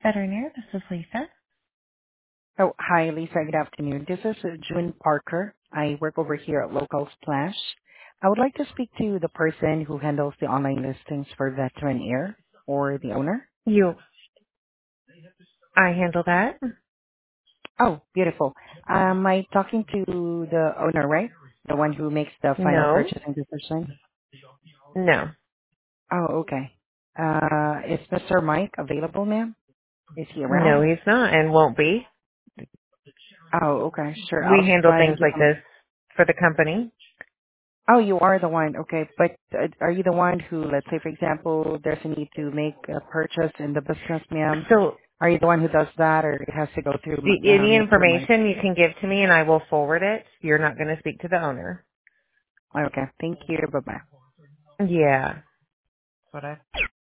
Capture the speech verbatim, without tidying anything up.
Veterinary. This is Lisa. Oh, hi, Lisa. Good afternoon. This is uh, June Parker. I work over here at Local Splash. I would like to speak to the person who handles the online listings for Veteran Air or the owner. You, I handle that? Oh, beautiful. Am I talking to the owner, right? The one who makes the final No, purchasing decision? no, Oh, okay. Uh, is Mister Mike available, ma'am? Is he no, around? he's not and won't be. Oh, okay. Sure. We I'll handle try things and give like him. this for the company. Oh, you are the one. Okay. But uh, are you the one who, let's say, for example, there's a need to make a purchase in the business, ma'am? So Are you the one who does that, or it has to go through the- uh, any Mister Mike? information you can give to me and I will forward it. You're not going to speak to the owner. Okay. Thank you. Bye-bye. Yeah. That's what I